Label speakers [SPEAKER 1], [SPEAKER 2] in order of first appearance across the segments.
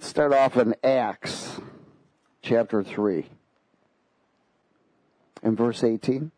[SPEAKER 1] Let's start off in Acts chapter 3 and verse 18.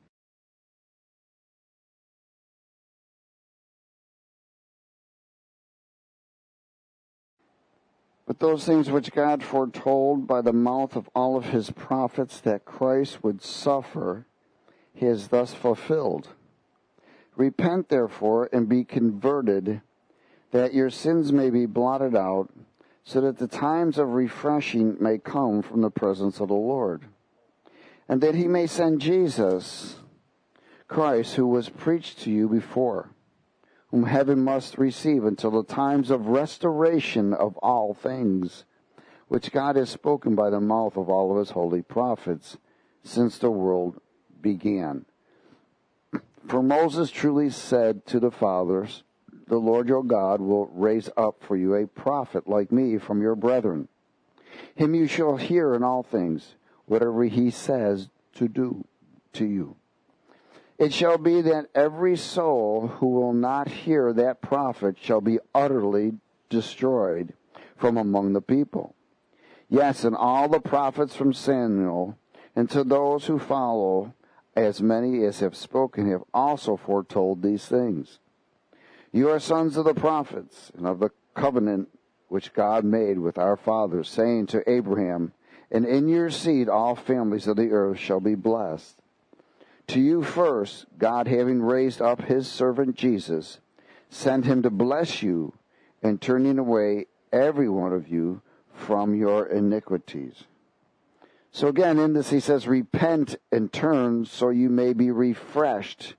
[SPEAKER 1] But those things which God foretold by the mouth of all of his prophets that Christ would suffer, he has thus fulfilled. Repent therefore and be converted, that your sins may be blotted out, so that the times of refreshing may come from the presence of the Lord, and that he may send Jesus Christ, who was preached to you before, whom heaven must receive until the times of restoration of all things, which God has spoken by the mouth of all of his holy prophets since the world began. For Moses truly said to the fathers, the Lord your God will raise up for you a prophet like me from your brethren. Him you shall hear in all things, whatever he says to do to you. It shall be that every soul who will not hear that prophet shall be utterly destroyed from among the people. Yes, and all the prophets from Samuel and to those who follow, as many as have spoken, have also foretold these things. You are sons of the prophets and of the covenant which God made with our fathers, saying to Abraham, and in your seed all families of the earth shall be blessed. To you first, God, having raised up his servant Jesus, sent him to bless you and turning away every one of you from your iniquities. So again, in this he says, repent and turn so you may be refreshed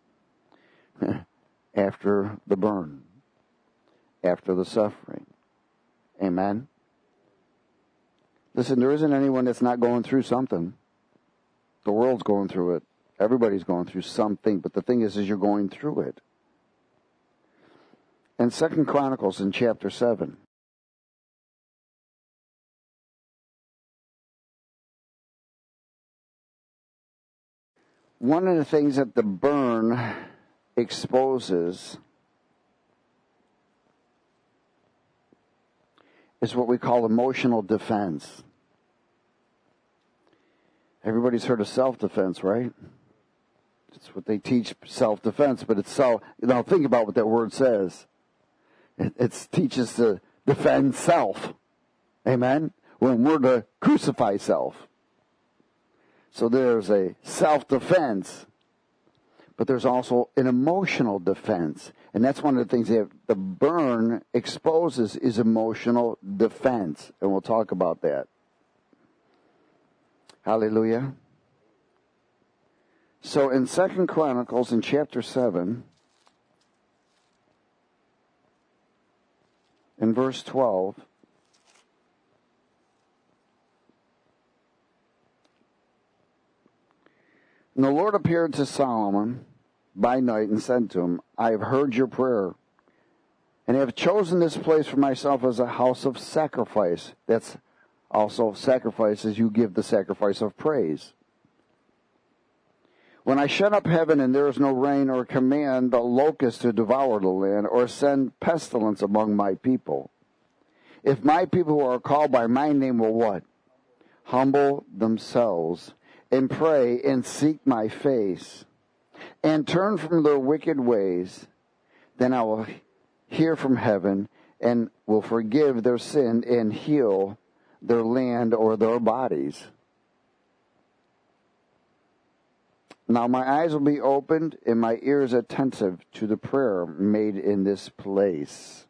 [SPEAKER 1] after the burn, after the suffering. Amen? Listen, there isn't anyone that's not going through something. The world's going through it. Everybody's going through something, but the thing is you're going through it. In 2 Chronicles in chapter 7, one of the things that the burn exposes is what we call emotional defense. Everybody's heard of self-defense, right? It's what they teach, self-defense, but it's think about what that word says. It teaches to defend self. Amen? When we're to crucify self. So there's a self-defense, but there's also an emotional defense. And that's one of the things that the burn exposes is emotional defense. And we'll talk about that. Hallelujah. So in 2 Chronicles in chapter 7, in verse 12, and the Lord appeared to Solomon by night and said to him, I have heard your prayer, and have chosen this place for myself as a house of sacrifice. That's also sacrifice as you give the sacrifice of praise. When I shut up heaven and there is no rain, or command the locust to devour the land, or send pestilence among my people, if my people who are called by my name will what? Humble themselves and pray and seek my face and turn from their wicked ways, then I will hear from heaven and will forgive their sin and heal their land or their bodies. Now my eyes will be opened and my ears attentive to the prayer made in this place.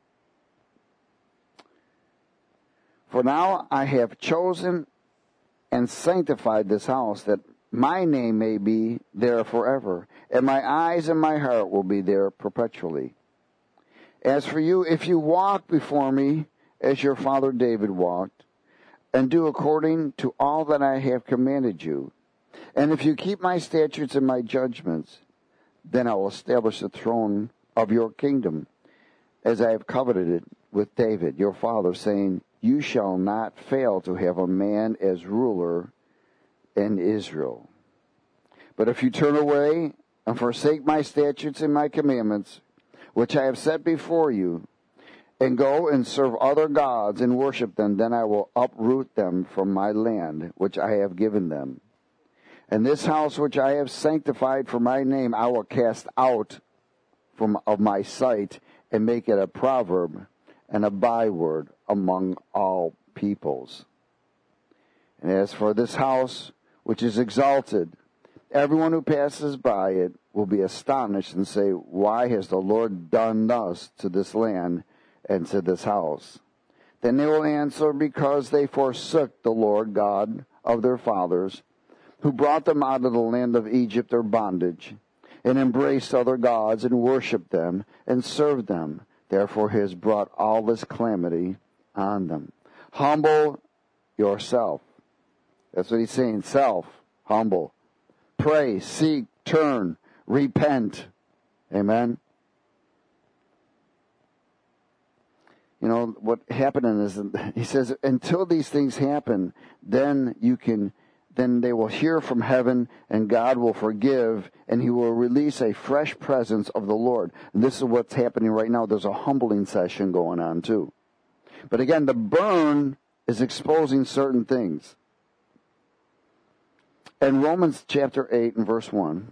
[SPEAKER 1] For now I have chosen and sanctified this house, that my name may be there forever, and my eyes and my heart will be there perpetually. As for you, if you walk before me as your father David walked, and do according to all that I have commanded you, and if you keep my statutes and my judgments, then I will establish the throne of your kingdom, as I have coveted it with David, your father, saying, you shall not fail to have a man as ruler in Israel. But if you turn away and forsake my statutes and my commandments, which I have set before you, and go and serve other gods and worship them, then I will uproot them from my land, which I have given them. And this house which I have sanctified for my name, I will cast out of my sight, and make it a proverb and a byword among all peoples. And as for this house which is exalted, everyone who passes by it will be astonished and say, why has the Lord done thus to this land and to this house? Then they will answer, because they forsook the Lord God of their fathers, who brought them out of the land of Egypt, their bondage, and embraced other gods and worshipped them and served them. Therefore he has brought all this calamity on them. Humble yourself. That's what he's saying. Self. Humble. Pray, seek, turn, repent. Amen. You know, what happening is, he says, until these things happen, then they will hear from heaven, and God will forgive, and he will release a fresh presence of the Lord. And this is what's happening right now. There's a humbling session going on too. But again, the burn is exposing certain things. In Romans chapter 8 and verse 1,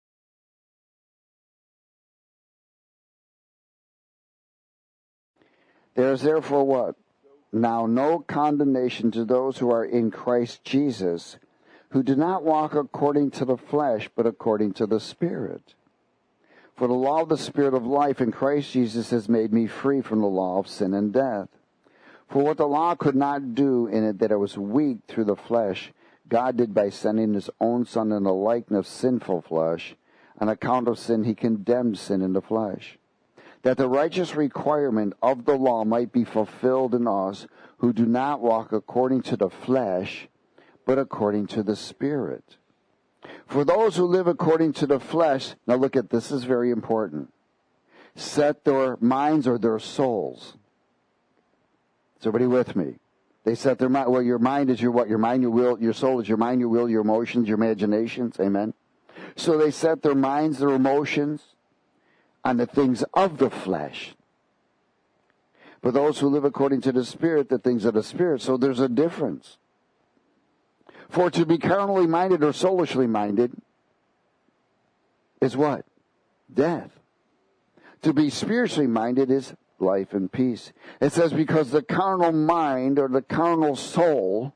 [SPEAKER 1] there is therefore what? Now no condemnation to those who are in Christ Jesus, who do not walk according to the flesh, but according to the Spirit. For the law of the Spirit of life in Christ Jesus has made me free from the law of sin and death. For what the law could not do in it that it was weak through the flesh, God did by sending his own Son in the likeness of sinful flesh. On account of sin, he condemned sin in the flesh, that the righteous requirement of the law might be fulfilled in us who do not walk according to the flesh, but according to the Spirit. For those who live according to the flesh, now look at this, is very important, set their minds or their souls. Is everybody with me? They set their mind. Well, your mind is your what? Your mind, your will. Your soul is your mind, your will, your emotions, your imaginations. Amen. So they set their minds, their emotions on the things of the flesh. But those who live according to the Spirit, the things of the Spirit. So there's a difference. For to be carnally minded or soulishly minded is what? Death. To be spiritually minded is life and peace. It says, because the carnal mind or the carnal soul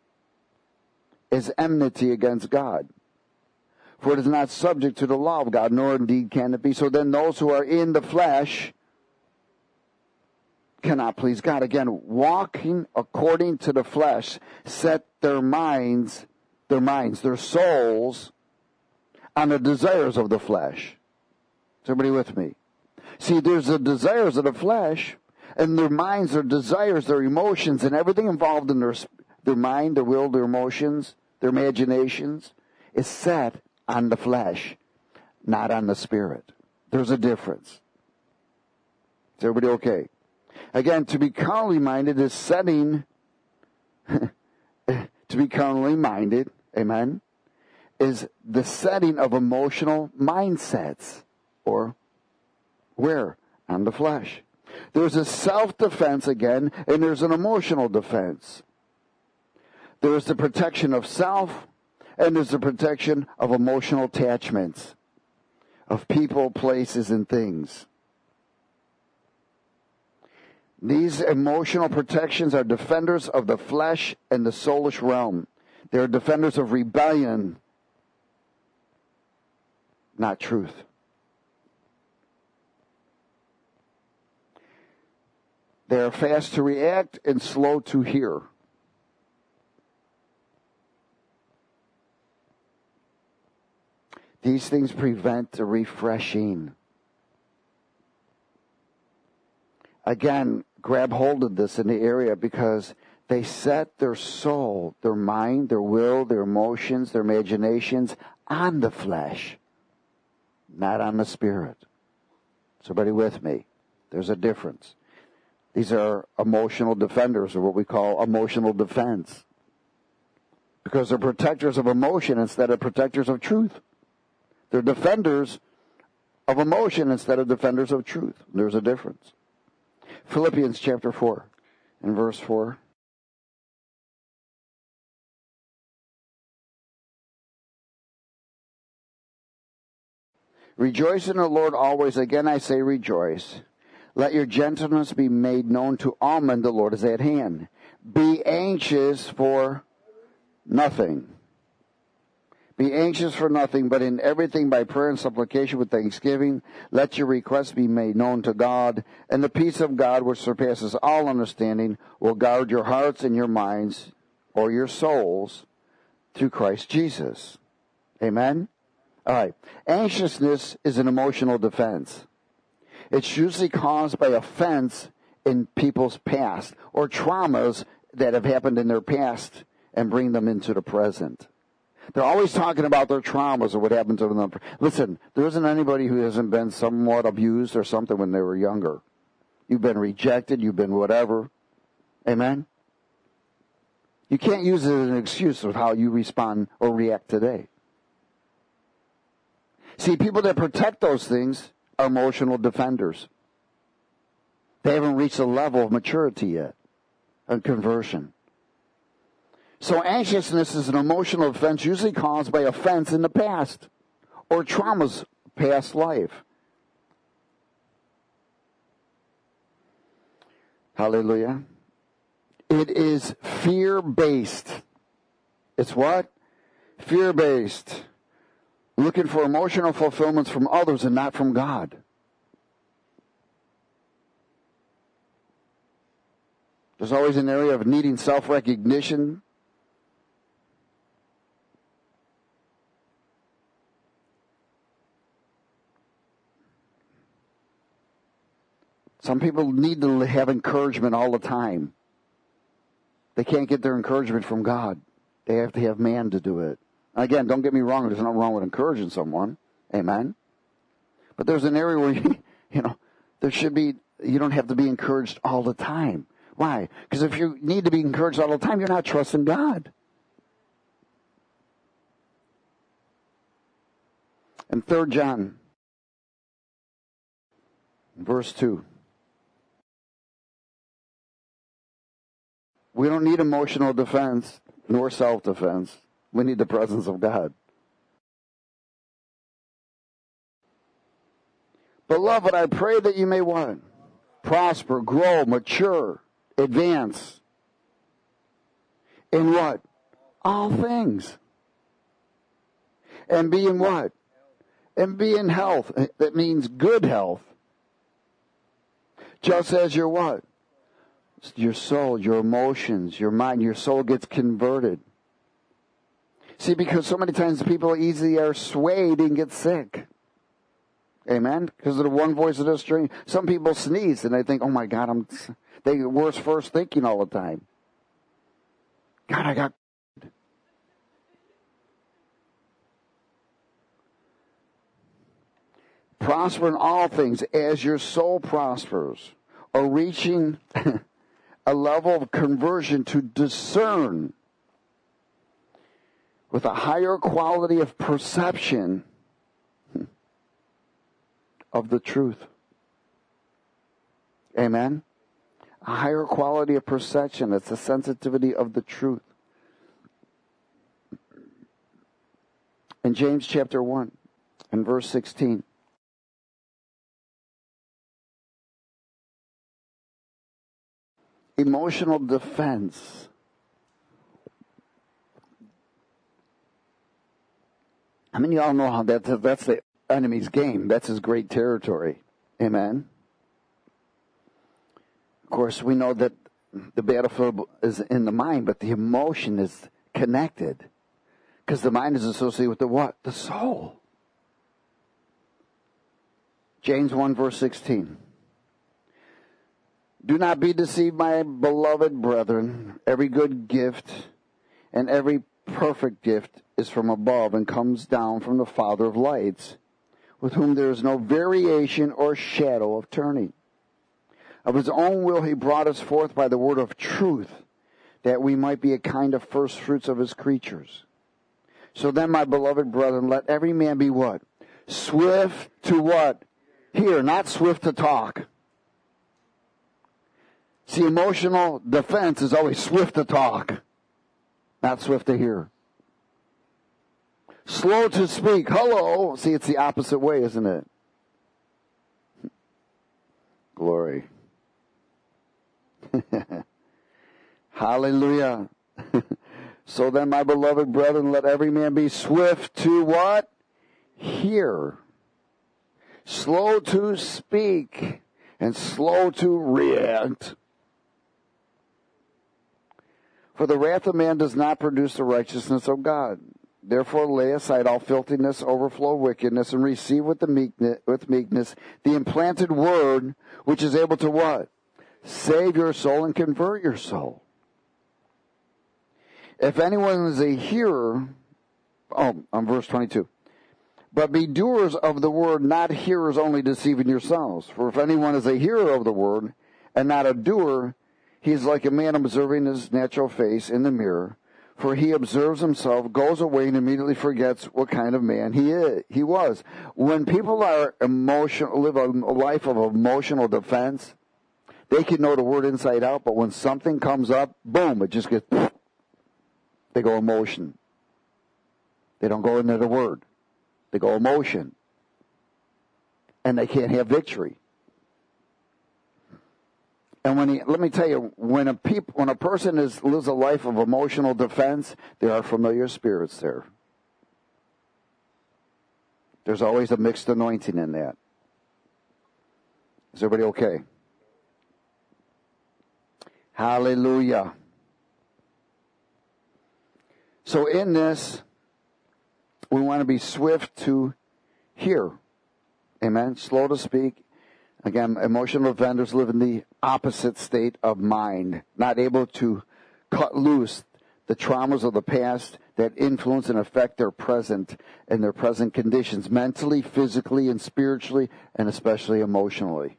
[SPEAKER 1] is enmity against God. For it is not subject to the law of God, nor indeed can it be. So then those who are in the flesh cannot please God. Again, walking according to the flesh, set their souls on the desires of the flesh. Is everybody with me? See, there's the desires of the flesh, and their minds, their desires, their emotions, and everything involved in their mind, their will, their emotions, their imaginations, is set on the flesh, not on the Spirit. There's a difference. Is everybody okay? Again, to be carnally minded is setting, to be carnally minded, amen, is the setting of emotional mindsets, or where? On the flesh. There's a self-defense again, and there's an emotional defense. There's the protection of self, and there's the protection of emotional attachments, of people, places, and things. These emotional protections are defenders of the flesh and the soulish realm. They are defenders of rebellion, not truth. They are fast to react and slow to hear. These things prevent the refreshing. Again, grab hold of this in the area, because they set their soul, their mind, their will, their emotions, their imaginations on the flesh, not on the Spirit. Somebody with me? There's a difference. These are emotional defenders, or what we call emotional defense, because they're protectors of emotion instead of protectors of truth. They're defenders of emotion instead of defenders of truth. There's a difference. Philippians chapter 4 and verse 4. Rejoice in the Lord always. Again I say rejoice. Let your gentleness be made known to all men. The Lord is at hand. Be anxious for nothing. Be anxious for nothing, but in everything by prayer and supplication with thanksgiving, let your requests be made known to God, and the peace of God, which surpasses all understanding, will guard your hearts and your minds, or your souls, through Christ Jesus. Amen? All right. Anxiousness is an emotional defense. It's usually caused by offense in people's past, or traumas that have happened in their past and bring them into the present. They're always talking about their traumas or what happened to them. Listen, there isn't anybody who hasn't been somewhat abused or something when they were younger. You've been rejected. You've been whatever. Amen? You can't use it as an excuse of how you respond or react today. See, people that protect those things are emotional defenders. They haven't reached a level of maturity yet and conversion. So anxiousness is an emotional offense usually caused by offense in the past or trauma's past life. Hallelujah. It is fear-based. It's what? Fear-based. Looking for emotional fulfillments from others and not from God. There's always an area of needing self-recognition. Some people need to have encouragement all the time. They can't get their encouragement from God. They have to have man to do it. Again, don't get me wrong. There's nothing wrong with encouraging someone. Amen. But there's an area where, there should be, you don't have to be encouraged all the time. Why? Because if you need to be encouraged all the time, you're not trusting God. In 3 John, verse 2. We don't need emotional defense nor self-defense. We need the presence of God. Beloved, I pray that you may what? Prosper, grow, mature, advance. In what? All things. And be in what? And be in health. That means good health. Just as your what? Your soul, your emotions, your mind, your soul gets converted. See, because so many times people easily are swayed and get sick. Amen? Because of the one voice of the stranger. Some people sneeze and they think, oh my God, they get worse first thinking all the time. God, I got... Prosper in all things as your soul prospers. Or reaching a level of conversion to discern with a higher quality of perception of the truth. Amen? A higher quality of perception. It's the sensitivity of the truth. In James chapter 1 and verse 16. Emotional defense. I mean, you all know how that's the enemy's game. That's his great territory. Amen? Of course, we know that the battlefield is in the mind, but the emotion is connected. Because the mind is associated with the what? The soul. James 1 verse 16. Do not be deceived, my beloved brethren. Every good gift and every perfect gift is from above and comes down from the Father of lights, with whom there is no variation or shadow of turning. Of his own will he brought us forth by the word of truth, that we might be a kind of first fruits of his creatures. So then, my beloved brethren, let every man be what? Swift to what? Hear, not swift to talk. See, emotional defense is always swift to talk, not swift to hear. Slow to speak. Hello. See, it's the opposite way, isn't it? Glory. Hallelujah. So then, my beloved brethren, let every man be swift to what? Hear. Slow to speak. And slow to react. For the wrath of man does not produce the righteousness of God. Therefore lay aside all filthiness, overflow wickedness, and receive with meekness the implanted word, which is able to what? Save your soul and convert your soul. If anyone is a hearer, on verse 22, but be doers of the word, not hearers only, deceiving yourselves. For if anyone is a hearer of the word and not a doer, he is like a man observing his natural face in the mirror. For he observes himself, goes away, and immediately forgets what kind of man he was. When people are live a life of emotional defense, they can know the word inside out, but when something comes up, boom, it just gets, they go emotion. They don't go into the word. They go emotion. And they can't have victory. And let me tell you, when a person lives a life of emotional defense, there are familiar spirits there. There's always a mixed anointing in that. Is everybody okay? Hallelujah. So in this, we want to be swift to hear. Amen. Slow to speak. Again, emotional offenders live in the opposite state of mind, not able to cut loose the traumas of the past that influence and affect their present and their present conditions, mentally, physically, and spiritually, and especially emotionally.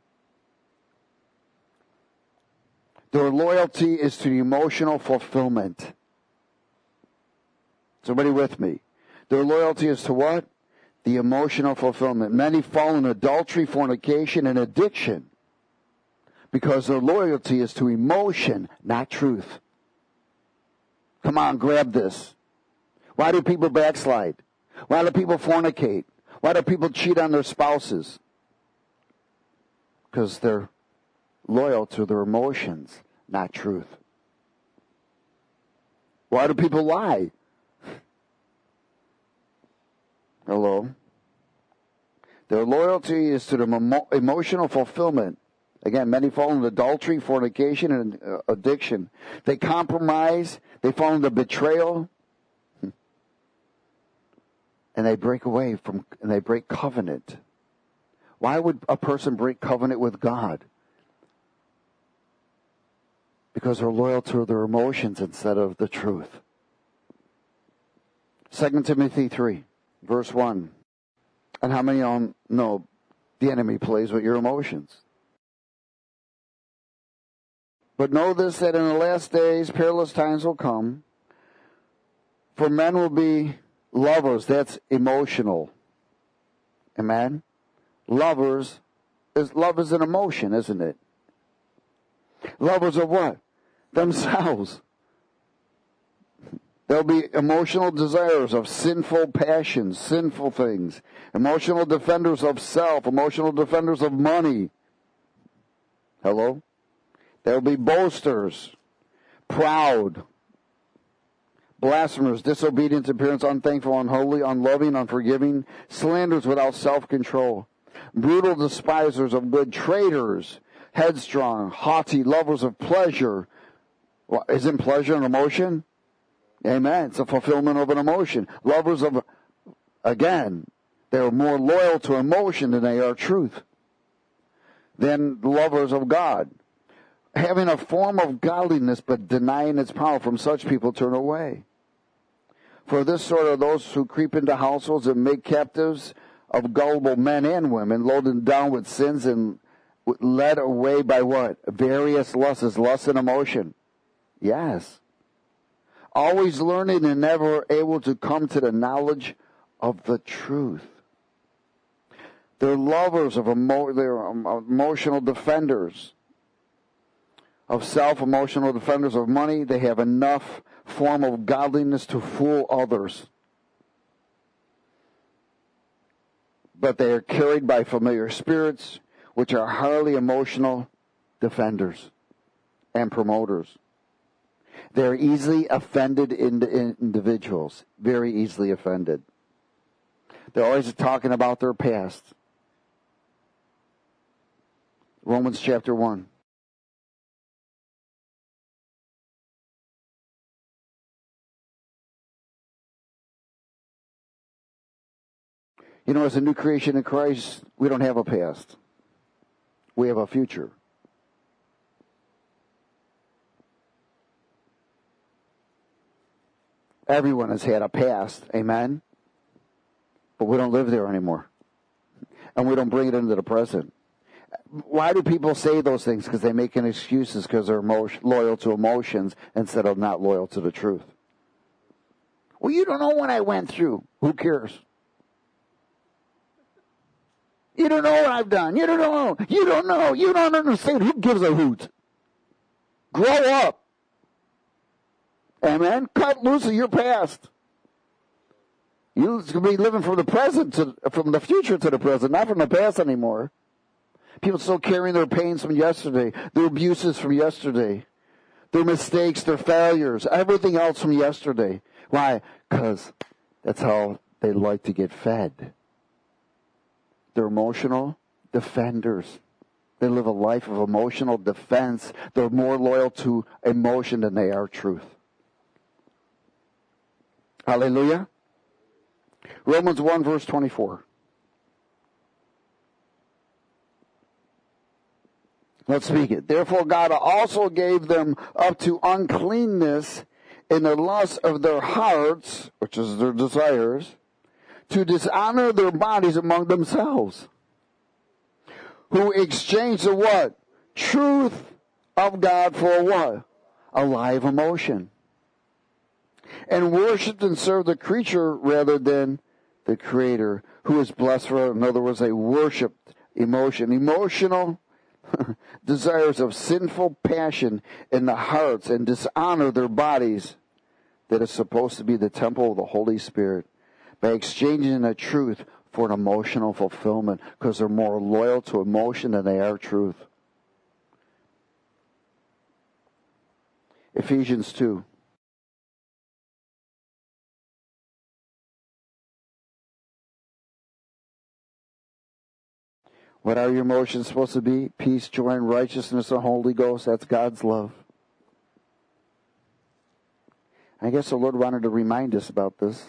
[SPEAKER 1] Their loyalty is to the emotional fulfillment. Somebody with me? Their loyalty is to what? The emotional fulfillment. Many fall in adultery, fornication, and addiction because their loyalty is to emotion, not truth. Come on, grab this. Why do people backslide? Why do people fornicate? Why do people cheat on their spouses? Because they're loyal to their emotions, not truth. Why do people lie? Hello? Their loyalty is to the emotional fulfillment. Again, many fall into adultery, fornication, and addiction. They compromise. They fall into betrayal. And they break away and they break covenant. Why would a person break covenant with God? Because they're loyal to their emotions instead of the truth. 2 Timothy 3. Verse 1. And how many of y'all know the enemy plays with your emotions? But know this, that in the last days perilous times will come. For men will be lovers. That's emotional. Amen? Love is an emotion, isn't it? Lovers of what? Themselves. There'll be emotional desires of sinful passions, sinful things. Emotional defenders of self, emotional defenders of money. Hello? There'll be boasters, proud, blasphemers, disobedient to parents, unthankful, unholy, unloving, unforgiving, slanderers without self-control, brutal despisers of good, traitors, headstrong, haughty, lovers of pleasure. Well, isn't pleasure an emotion? Amen. It's a fulfillment of an emotion. Lovers of, again, they're more loyal to emotion than they are truth. Than lovers of God. Having a form of godliness but denying its power, from such people turn away. For this sort are those who creep into households and make captives of gullible men and women, loaded down with sins and led away by what? Various lusts, lust and emotion. Yes. Always learning and never able to come to the knowledge of the truth. They're lovers of they're emotional defenders. of self, emotional defenders of money. They have enough form of godliness to fool others. But they are carried by familiar spirits, which are highly emotional defenders and promoters. They're easily offended individuals, very easily offended. They're always talking about their past. Romans chapter 1. You know, as a new creation in Christ, we don't have a past. We have a future. Everyone has had a past, amen? But we don't live there anymore. And we don't bring it into the present. Why do people say those things? Because they make excuses because they're loyal to emotions instead of not loyal to the truth. Well, you don't know what I went through. Who cares? You don't know what I've done. You don't know. You don't know. You don't understand. Who gives a hoot? Grow up. Amen. Cut loose of your past. You're going to be living from the present from the future to the present, not from the past anymore. People still carrying their pains from yesterday, their abuses from yesterday, their mistakes, their failures, everything else from yesterday. Why? Because that's how they like to get fed. They're emotional defenders. They live a life of emotional defense. They're more loyal to emotion than they are truth. Hallelujah. Romans 1 verse 24. Let's speak it. Therefore God also gave them up to uncleanness in the lust of their hearts, which is their desires, to dishonor their bodies among themselves, who exchanged the what? Truth of God for what? A lie of emotion. And worshipped and served the creature rather than the Creator, who is blessed forever. In other words, they worshipped emotion. Emotional desires of sinful passion in the hearts and dishonor their bodies that is supposed to be the temple of the Holy Spirit by exchanging the truth for an emotional fulfillment because they're more loyal to emotion than they are truth. Ephesians 2. What are your emotions supposed to be? Peace, joy, and righteousness of the Holy Ghost. That's God's love. I guess the Lord wanted to remind us about this.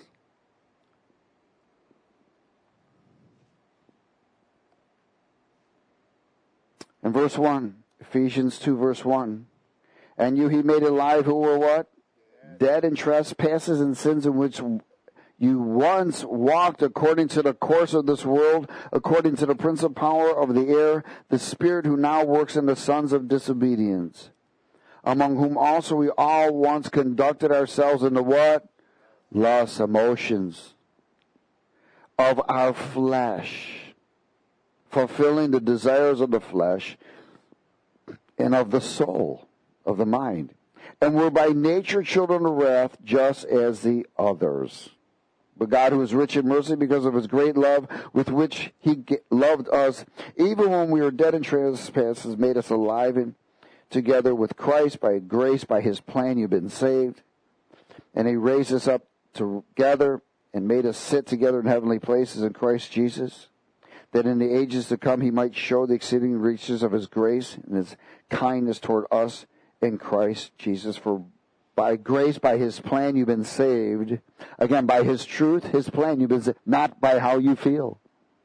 [SPEAKER 1] In verse 1, Ephesians 2 verse 1, and you he made alive who were what? Dead in trespasses and sins in which you once walked according to the course of this world, according to the prince of power of the air, the spirit who now works in the sons of disobedience, among whom also we all once conducted ourselves in the what? Lusts, emotions of our flesh, fulfilling the desires of the flesh and of the soul, of the mind. And we're by nature children of wrath, just as the others. But God, who is rich in mercy because of his great love with which he loved us, even when we were dead in trespasses, made us alive together with Christ. By grace, by his plan, you've been saved. And he raised us up together and made us sit together in heavenly places in Christ Jesus, that in the ages to come he might show the exceeding riches of his grace and his kindness toward us in Christ Jesus. For by grace, by his plan, you've been saved. Again, by his truth, his plan, you've been saved, not by how you feel.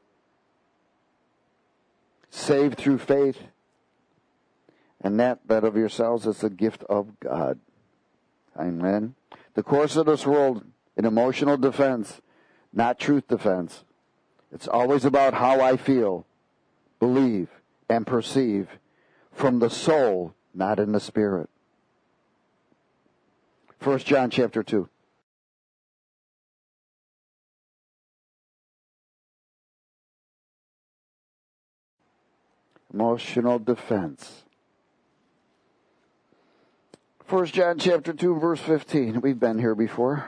[SPEAKER 1] Saved through faith, and that of yourselves is the gift of God. Amen. The course of this world, an emotional defense, not truth defense. It's always about how I feel, believe, and perceive from the soul, not in the spirit. 1 John chapter 2. Emotional defense. 1 John chapter 2, verse 15. We've been here before.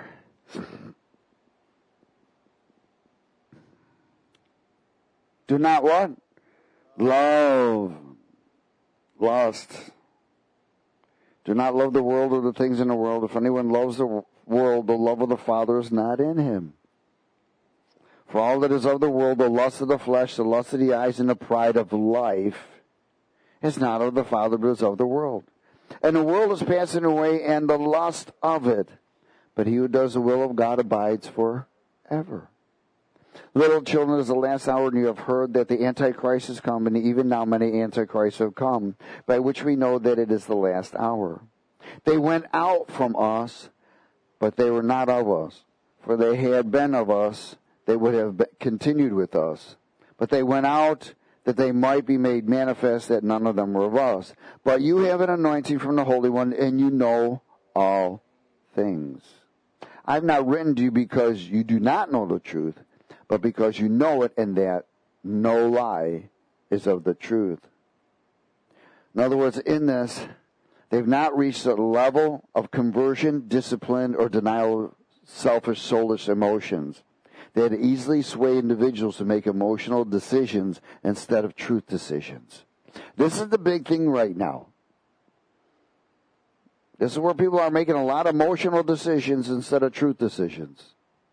[SPEAKER 1] Do not what? Love. Lust. Do not love the world or the things in the world. If anyone loves the world, the love of the Father is not in him. For all that is of the world, the lust of the flesh, the lust of the eyes, and the pride of life, is not of the Father, but is of the world. And the world is passing away, and the lust of it. But he who does the will of God abides forever. Little children, it is the last hour, and you have heard that the Antichrist is come, and even now many Antichrists have come, by which we know that it is the last hour. They went out from us, but they were not of us. For they had been of us, they would have continued with us. But they went out that they might be made manifest that none of them were of us. But you have an anointing from the Holy One, and you know all things. I have not written to you because you do not know the truth, but because you know it, and that no lie is of the truth. In other words, in this, they've not reached a level of conversion, discipline, or denial of selfish, soulish emotions. They had easily sway individuals to make emotional decisions instead of truth decisions. This is the big thing right now. This is where people are making a lot of emotional decisions instead of truth decisions.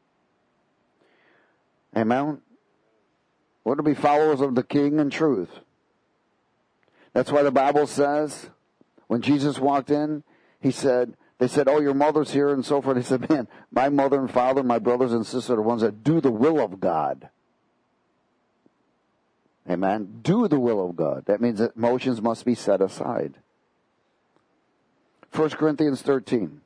[SPEAKER 1] Amen? We're to be followers of the King and truth. That's why the Bible says, when Jesus walked in, they said, oh, your mother's here and so forth. He said, man, my mother and father, my brothers and sisters are the ones that do the will of God. Amen? Do the will of God. That means that emotions must be set aside. 1 Corinthians 13.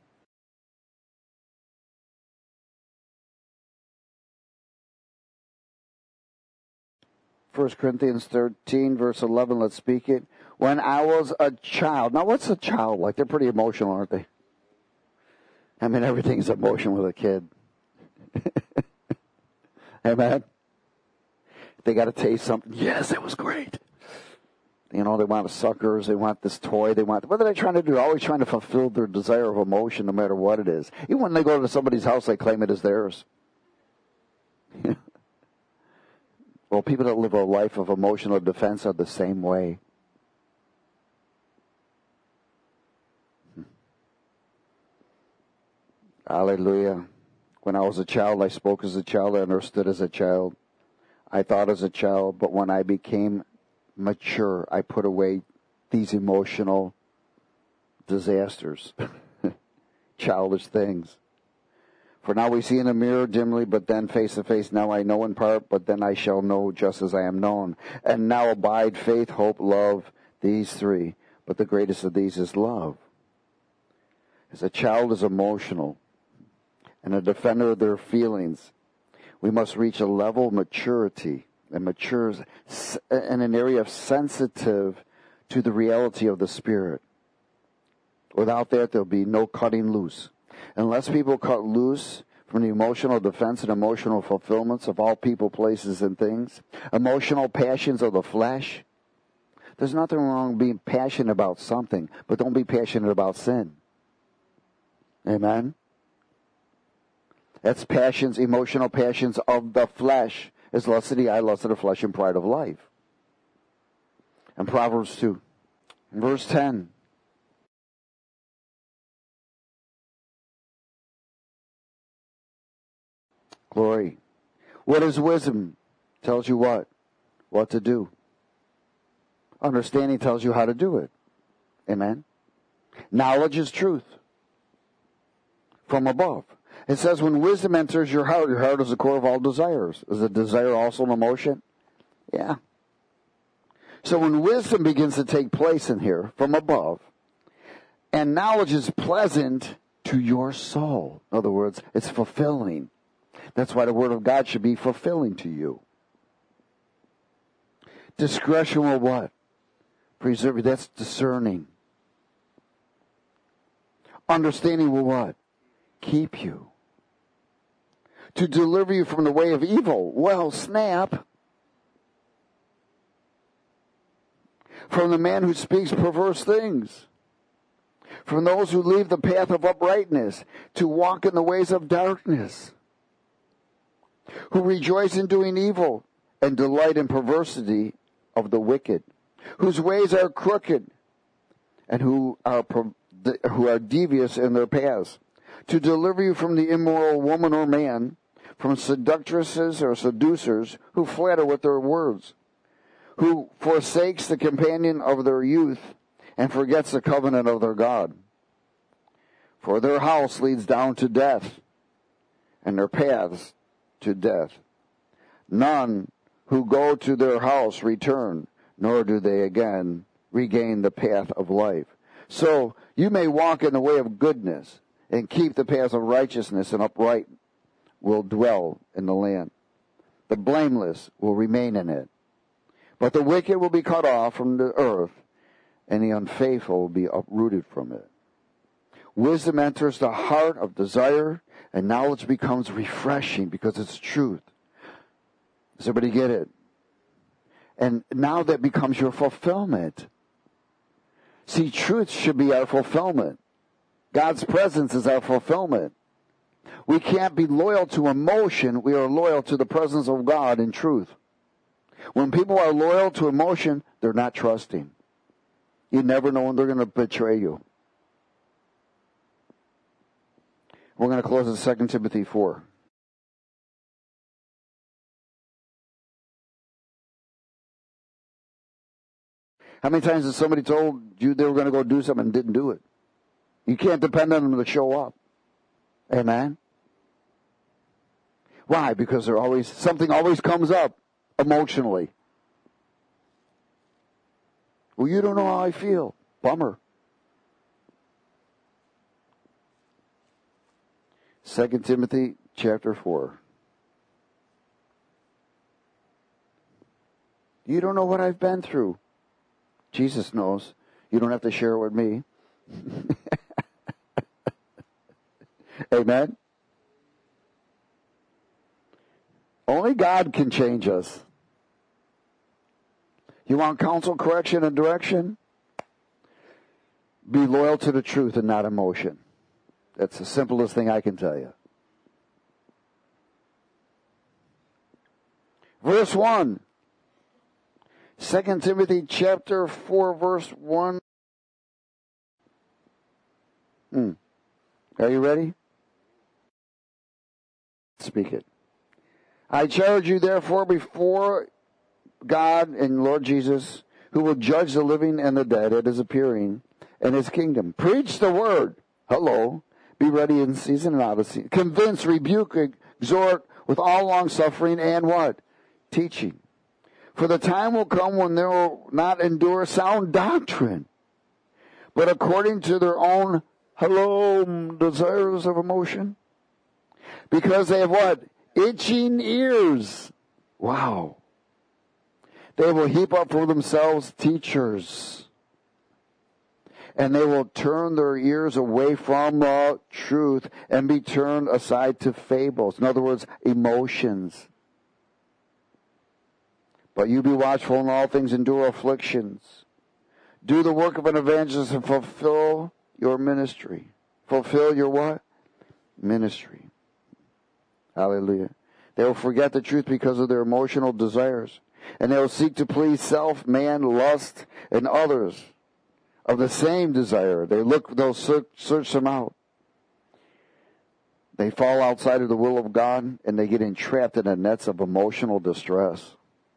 [SPEAKER 1] First Corinthians 13, verse 11, let's speak it. When I was a child. Now, what's a child like? They're pretty emotional, aren't they? I mean, everything's emotion with a kid. Amen? They got to taste something. Yes, it was great. You know, they want suckers. They want this toy. What are they trying to do? They're always trying to fulfill their desire of emotion no matter what it is. Even when they go to somebody's house, they claim it as theirs. Well, people that live a life of emotional defense are the same way. Hallelujah. When I was a child, I spoke as a child. I understood as a child. I thought as a child. But when I became mature, I put away these emotional disasters. Childish things. For now we see in a mirror dimly, but then face to face. Now I know in part, but then I shall know just as I am known. And now abide faith, hope, love, these three. But the greatest of these is love. As a child is emotional and a defender of their feelings, we must reach a level of maturity and matures in an area of sensitive to the reality of the Spirit. Without that, there'll be no cutting loose. Unless people cut loose from the emotional defense and emotional fulfillments of all people, places, and things, emotional passions of the flesh, there's nothing wrong with being passionate about something, but don't be passionate about sin. Amen? That's passions, emotional passions of the flesh, is lust of the eye, lust of the flesh, and pride of life. And Proverbs 2, verse 10. Glory. What is wisdom? Tells you what? What to do. Understanding tells you how to do it. Amen? Knowledge is truth. From above. It says when wisdom enters your heart is the core of all desires. Is a desire also an emotion? Yeah. So when wisdom begins to take place in here, from above, and knowledge is pleasant to your soul. In other words, it's fulfilling. That's why the Word of God should be fulfilling to you. Discretion will what? Preserve you. That's discerning. Understanding will what? Keep you. To deliver you from the way of evil. Well, snap. From the man who speaks perverse things. from those who leave the path of uprightness to walk in the ways of darkness, who rejoice in doing evil and delight in perversity of the wicked, whose ways are crooked and who are devious in their paths, to deliver you from the immoral woman or man, from seductresses or seducers who flatter with their words, who forsakes the companion of their youth and forgets the covenant of their God. For their house leads down to death, and their paths to death. None who go to their house return, nor do they again regain the path of life. So you may walk in the way of goodness and keep the paths of righteousness, and upright will dwell in the land. The blameless will remain in it. But the wicked will be cut off from the earth, and the unfaithful will be uprooted from it. Wisdom enters the heart of desire, and knowledge becomes refreshing because it's truth. Does everybody get it? And now that becomes your fulfillment. See, truth should be our fulfillment. God's presence is our fulfillment. We can't be loyal to emotion. We are loyal to the presence of God in truth. When people are loyal to emotion, they're not trusting. You never know when they're going to betray you. We're going to close at 2 Timothy 4. How many times has somebody told you they were going to go do something and didn't do it? You can't depend on them to show up. Amen? Why? Because something always comes up emotionally. Well, you don't know how I feel. Bummer. 2 Timothy chapter 4. You don't know what I've been through. Jesus knows. You don't have to share it with me. Amen? Only God can change us. You want counsel, correction, and direction? Be loyal to the truth and not emotion. That's the simplest thing I can tell you. Verse 1. 2 Timothy chapter 4, verse 1. Are you ready? Speak it. I charge you therefore before God and Lord Jesus, who will judge the living and the dead at his appearing and his kingdom. Preach the word. Hello. Be ready in season and out of season. Convince, rebuke, exhort with all long suffering and what? Teaching. For the time will come when they will not endure sound doctrine, but according to their own desires of emotion. Because they have what? Itching ears. Wow. They will heap up for themselves teachers, and they will turn their ears away from the truth and be turned aside to fables. In other words, emotions. But you be watchful in all things, endure afflictions. Do the work of an evangelist and fulfill your ministry. Fulfill your what? Ministry. Hallelujah. They will forget the truth because of their emotional desires. And they will seek to please self, man, lust, and others of the same desire. They'll search them out. They fall outside of the will of God, and they get entrapped in the nets of emotional distress.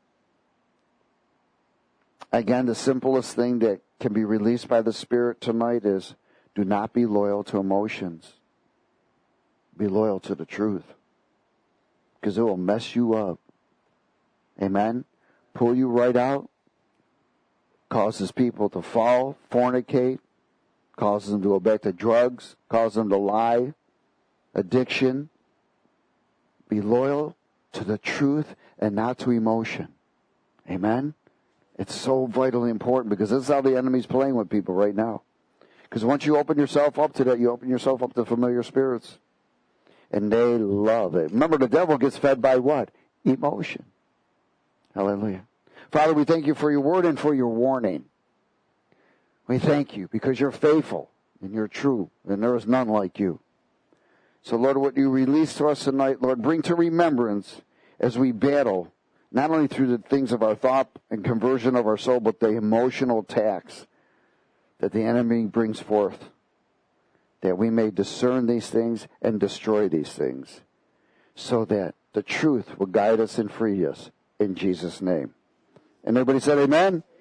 [SPEAKER 1] Again, the simplest thing that can be released by the Spirit tonight is do not be loyal to emotions. Be loyal to the truth, because it will mess you up. Amen? Pull you right out. Causes people to fall, fornicate, causes them to go back to drugs, causes them to lie, addiction. Be loyal to the truth and not to emotion. Amen? It's so vitally important, because this is how the enemy's playing with people right now. Because once you open yourself up to that, you open yourself up to familiar spirits. And they love it. Remember, the devil gets fed by what? Emotion. Hallelujah. Father, we thank you for your word and for your warning. We thank you because you're faithful. and you're true, and there is none like you. So, Lord, what you release to us tonight, Lord, bring to remembrance as we battle, not only through the things of our thought and conversion of our soul, but the emotional attacks that the enemy brings forth, that we may discern these things and destroy these things, so that the truth will guide us and free us in Jesus' name. And everybody said amen?